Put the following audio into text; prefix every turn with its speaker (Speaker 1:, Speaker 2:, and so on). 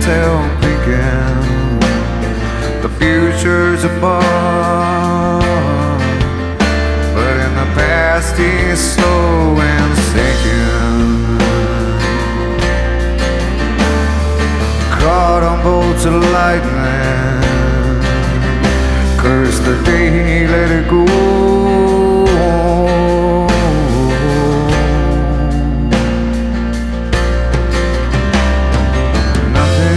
Speaker 1: tail peeking. The future's above, but in the past he's slow and sinking. Caught on bolts of lightning, curse the day he let it go.